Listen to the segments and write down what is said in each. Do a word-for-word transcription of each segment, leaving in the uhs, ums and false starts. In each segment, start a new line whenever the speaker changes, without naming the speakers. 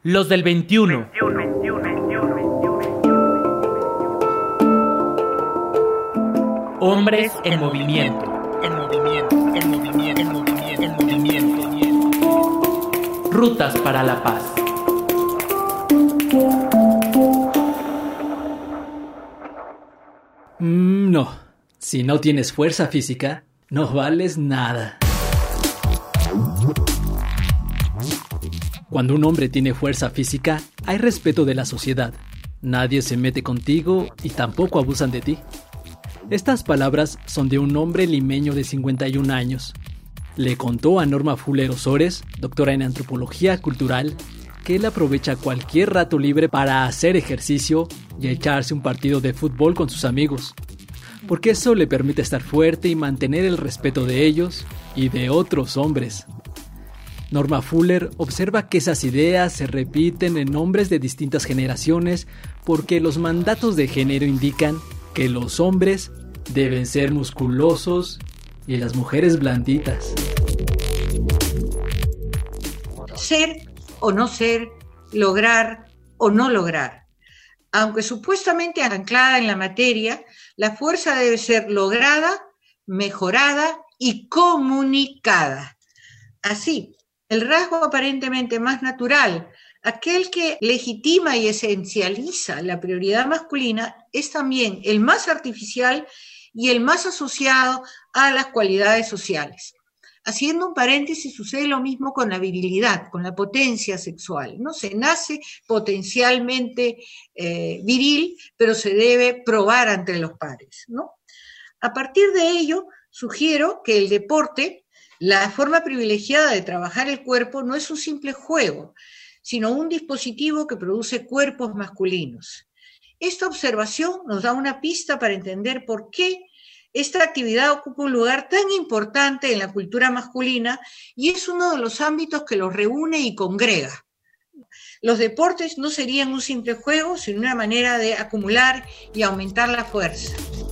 Los del veintiuno. Hombres en movimiento. En movimiento, en movimiento, en movimiento, en movimiento. Rutas para la paz.
Mm, no, si no tienes fuerza física, no vales nada. Cuando un hombre tiene fuerza física, hay respeto de la sociedad. Nadie se mete contigo y tampoco abusan de ti. Estas palabras son de un hombre limeño de cincuenta y un años. Le contó a Norma Fuller Osores, doctora en antropología cultural, que él aprovecha cualquier rato libre para hacer ejercicio y echarse un partido de fútbol con sus amigos, porque eso le permite estar fuerte y mantener el respeto de ellos y de otros hombres. Norma Fuller observa que esas ideas se repiten en hombres de distintas generaciones porque los mandatos de género indican que los hombres deben ser musculosos y las mujeres blanditas.
Ser o no ser, lograr o no lograr. Aunque supuestamente anclada en la materia, la fuerza debe ser lograda, mejorada y comunicada. Así, el rasgo aparentemente más natural, aquel que legitima y esencializa la prioridad masculina, es también el más artificial y el más asociado a las cualidades sociales. Haciendo un paréntesis, sucede lo mismo con la virilidad, con la potencia sexual, ¿no? Se nace potencialmente eh, viril, pero se debe probar ante los pares, ¿no? A partir de ello, sugiero que el deporte, la forma privilegiada de trabajar el cuerpo, no es un simple juego, sino un dispositivo que produce cuerpos masculinos. Esta observación nos da una pista para entender por qué esta actividad ocupa un lugar tan importante en la cultura masculina y es uno de los ámbitos que los reúne y congrega. Los deportes no serían un simple juego, sino una manera de acumular y aumentar la fuerza.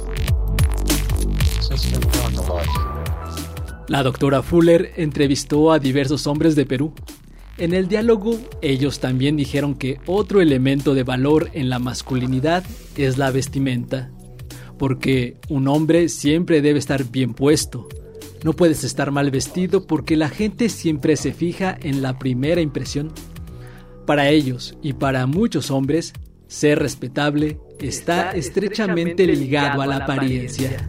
La doctora Fuller entrevistó a diversos hombres de Perú. En el diálogo, ellos también dijeron que otro elemento de valor en la masculinidad es la vestimenta, porque un hombre siempre debe estar bien puesto. No puedes estar mal vestido porque la gente siempre se fija en la primera impresión. Para ellos y para muchos hombres, ser respetable está estrechamente ligado a la apariencia.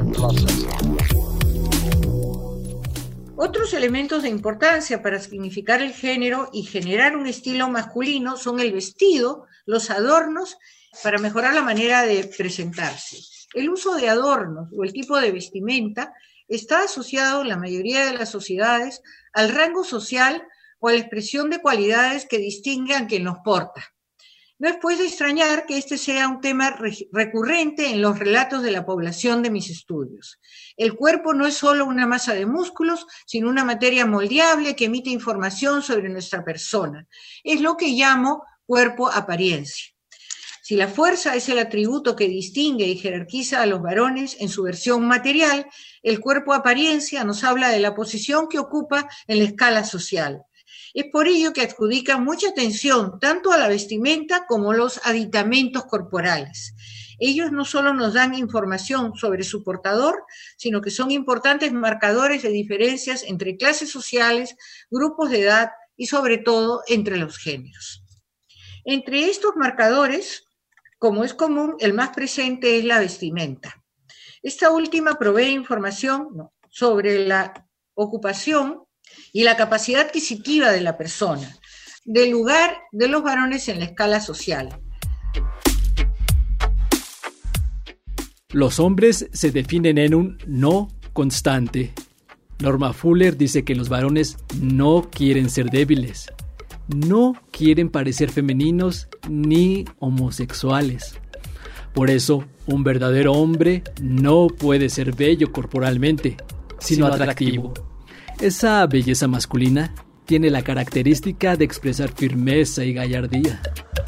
Otros elementos de importancia para significar el género y generar un estilo masculino son el vestido, los adornos, para mejorar la manera de presentarse. El uso de adornos o el tipo de vestimenta está asociado en la mayoría de las sociedades al rango social o a la expresión de cualidades que distinguen a quien los porta. No es pues de extrañar que este sea un tema re- recurrente en los relatos de la población de mis estudios. El cuerpo no es solo una masa de músculos, sino una materia moldeable que emite información sobre nuestra persona. Es lo que llamo cuerpo-apariencia. Si la fuerza es el atributo que distingue y jerarquiza a los varones en su versión material, el cuerpo-apariencia nos habla de la posición que ocupa en la escala social. Es por ello que adjudica mucha atención tanto a la vestimenta como a los aditamentos corporales. Ellos no solo nos dan información sobre su portador, sino que son importantes marcadores de diferencias entre clases sociales, grupos de edad y sobre todo entre los géneros. Entre estos marcadores, como es común, el más presente es la vestimenta. Esta última provee información ¿no? sobre la ocupación y la capacidad adquisitiva de la persona, del lugar de los varones en la escala social.
Los hombres se definen en un no constante. Norma Fuller dice que los varones no quieren ser débiles, no quieren parecer femeninos ni homosexuales. Por eso, un verdadero hombre no puede ser bello corporalmente, sino atractivo. Esa belleza masculina tiene la característica de expresar firmeza y gallardía.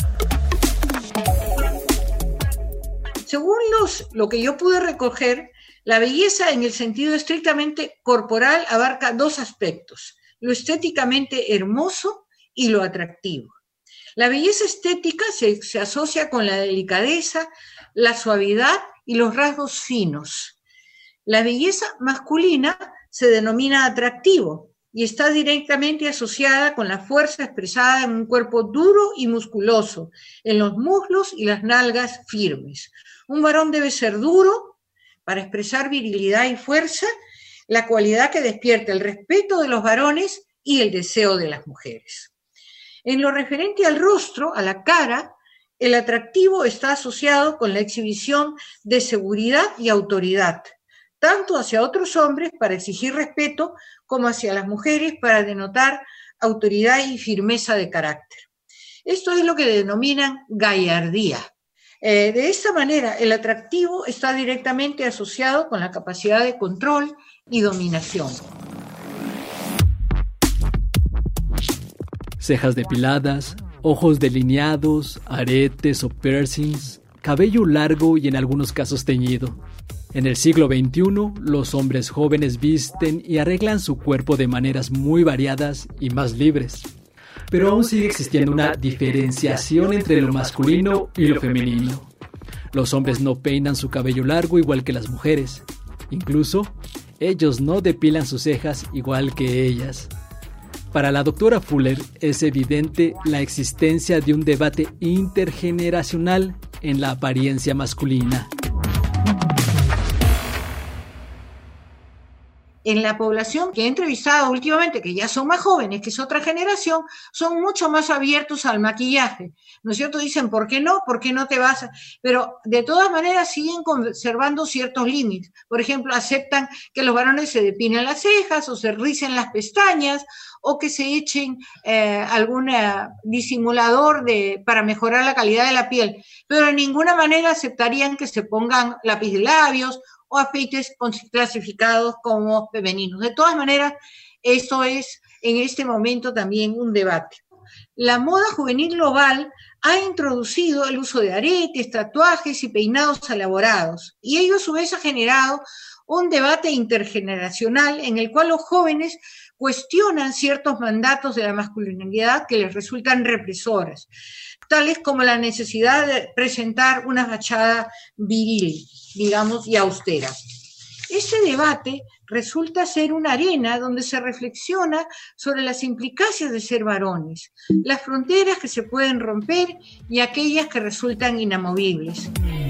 Según los, lo que yo pude recoger, la belleza en el sentido estrictamente corporal abarca dos aspectos, lo estéticamente hermoso y lo atractivo. La belleza estética se, se asocia con la delicadeza, la suavidad y los rasgos finos. La belleza masculina se denomina atractivo y está directamente asociada con la fuerza expresada en un cuerpo duro y musculoso, en los muslos y las nalgas firmes. Un varón debe ser duro para expresar virilidad y fuerza, la cualidad que despierta el respeto de los varones y el deseo de las mujeres. En lo referente al rostro, a la cara, el atractivo está asociado con la exhibición de seguridad y autoridad, tanto hacia otros hombres para exigir respeto, como hacia las mujeres para denotar autoridad y firmeza de carácter. Esto es lo que denominan gallardía. Eh, de esta manera, el atractivo está directamente asociado con la capacidad de control y dominación.
Cejas depiladas, ojos delineados, aretes o piercings, cabello largo y en algunos casos teñido. En el siglo veintiuno, los hombres jóvenes visten y arreglan su cuerpo de maneras muy variadas y más libres. Pero aún sigue existiendo una diferenciación entre lo masculino y lo femenino. Los hombres no peinan su cabello largo igual que las mujeres. Incluso, ellos no depilan sus cejas igual que ellas. Para la doctora Fuller es evidente la existencia de un debate intergeneracional en la apariencia masculina.
En la población que he entrevistado últimamente, que ya son más jóvenes, que es otra generación, son mucho más abiertos al maquillaje, ¿no es cierto? Dicen, ¿por qué no? ¿Por qué no te vas a...? Pero de todas maneras siguen conservando ciertos límites. Por ejemplo, aceptan que los varones se depinen las cejas o se ricen las pestañas o que se echen eh, algún eh, disimulador de, para mejorar la calidad de la piel. Pero de ninguna manera aceptarían que se pongan lápiz de labios o afeites clasificados como femeninos. De todas maneras, esto es en este momento también un debate. La moda juvenil global ha introducido el uso de aretes, tatuajes y peinados elaborados, y ello a su vez ha generado un debate intergeneracional en el cual los jóvenes cuestionan ciertos mandatos de la masculinidad que les resultan represoras, tales como la necesidad de presentar una fachada viril, digamos, y austera. Este debate resulta ser una arena donde se reflexiona sobre las implicancias de ser varones, las fronteras que se pueden romper y aquellas que resultan inamovibles.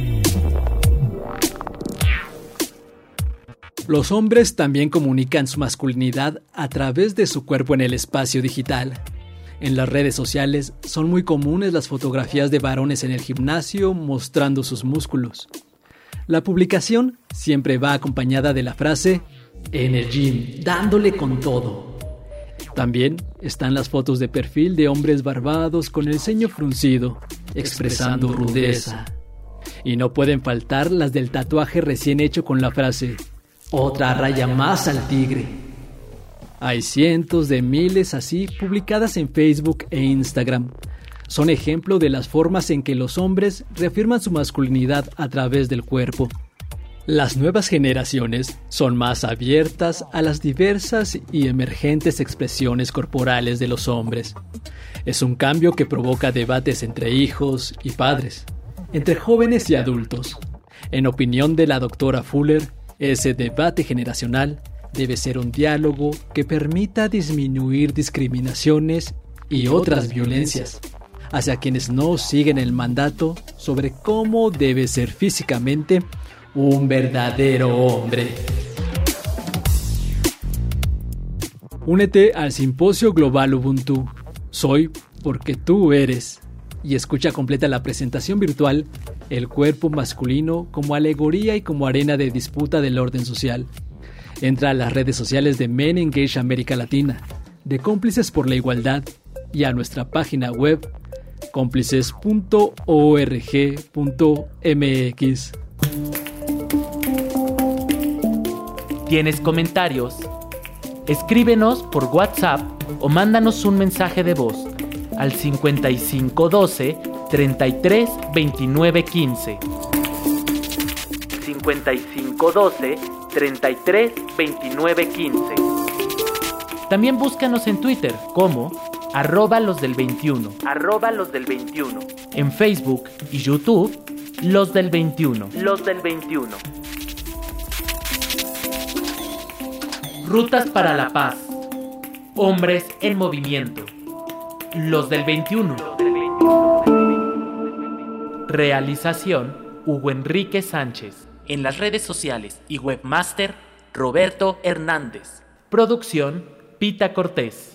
Los hombres también comunican su masculinidad a través de su cuerpo en el espacio digital. En las redes sociales son muy comunes las fotografías de varones en el gimnasio mostrando sus músculos. La publicación siempre va acompañada de la frase "en el gym, dándole con todo". También están las fotos de perfil de hombres barbados con el ceño fruncido, expresando rudeza. Y no pueden faltar las del tatuaje recién hecho con la frase "otra raya más al tigre". Hay cientos de miles así publicadas en Facebook e Instagram. Son ejemplo de las formas en que los hombres reafirman su masculinidad a través del cuerpo. Las nuevas generaciones son más abiertas a las diversas y emergentes expresiones corporales de los hombres. Es un cambio que provoca debates entre hijos y padres, entre jóvenes y adultos. En opinión de la doctora Fuller, ese debate generacional debe ser un diálogo que permita disminuir discriminaciones y otras violencias hacia quienes no siguen el mandato sobre cómo debe ser físicamente un verdadero hombre. Únete al Simposio Global Ubuntu. Soy porque tú eres. Y escucha completa la presentación virtual El cuerpo masculino como alegoría y como arena de disputa del orden social. Entra a las redes sociales de Men Engage América Latina, de Cómplices por la Igualdad y a nuestra página web cómplices punto org punto mx.
¿Tienes comentarios? Escríbenos por WhatsApp o mándanos un mensaje de voz al cincuenta y cinco doce, treinta y tres, veintinueve quince. cincuenta y cinco doce, treinta y tres, veintinueve quince. También búscanos en Twitter como arroba los del veintiuno, arroba los del veintiuno. En Facebook y YouTube, Los del veintiuno, Los del veintiuno. Rutas para la paz. Hombres en movimiento. Los del veintiuno. Realización, Hugo Enrique Sánchez. En las redes sociales y webmaster, Roberto Hernández. Producción, Pita Cortés.